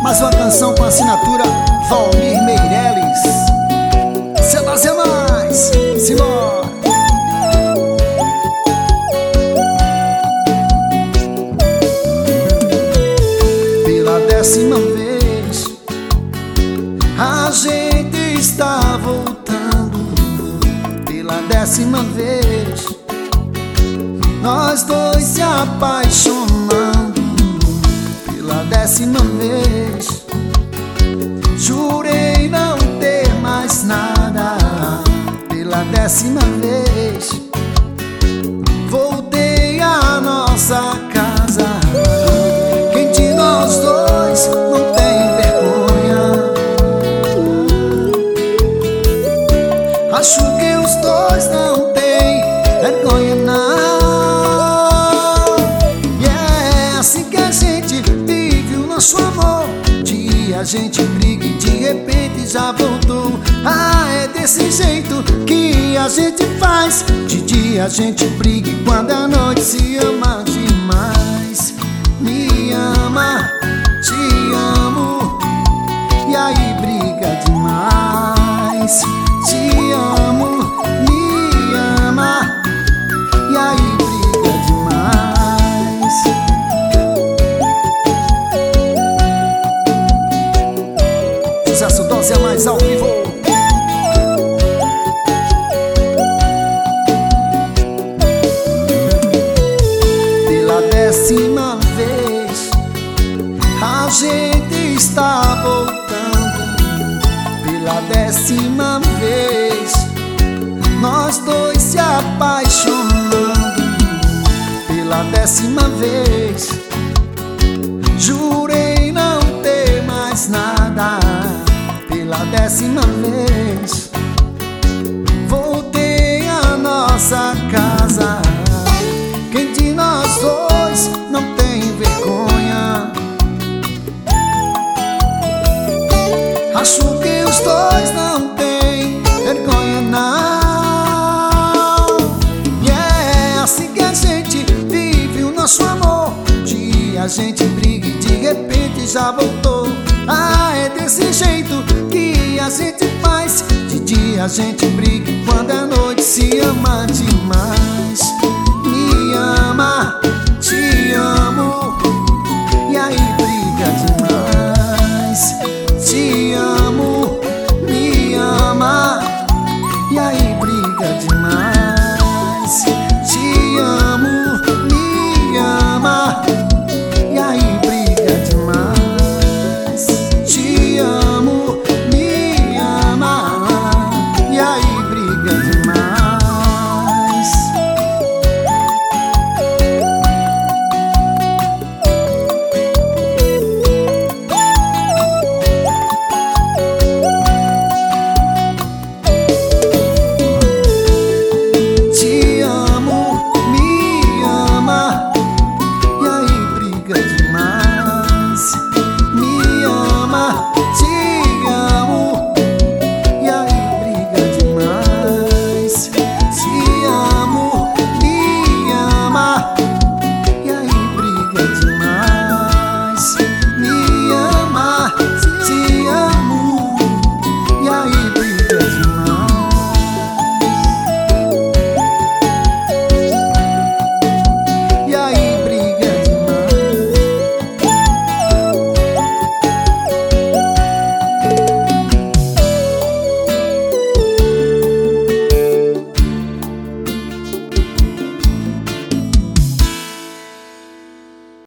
Mais uma canção com assinatura Valmir Meireles. Cenásia mais, simbora. Pela 10ª vez a gente está voltando. Pela 10ª vez nós dois se apaixonando. Pela 10ª vez jurei não ter mais nada. Pela 10ª vez voltei à nossa casa. Quem de nós dois não tem vergonha? Acho que os dois não têm vergonha não. E é assim que a gente vive o nosso amor. Dia a gente briga e de repente já voltou. Ah, é desse jeito que a gente faz. De dia a gente briga e quando a noite se ama demais. Me ama, te amo, e aí briga demais. Te amo, me ama, e aí briga demais. Sucesso Dose a mais ao vivo. Pela 10ª vez a gente está voltando. Pela 10ª vez nós dois se apaixonando. Pela 10ª vez jurei não ter mais nada. Pela 10ª vez voltei à nossa casa. Quem de nós dois não tem vergonha? Acho que os dois não têm vergonha não. E é assim que a gente vive o nosso amor. Dia a gente briga e de repente já voltou. Ah, é desse jeito que a gente faz. De dia a gente briga e quando a noite se ama demais. Me ama, te amo,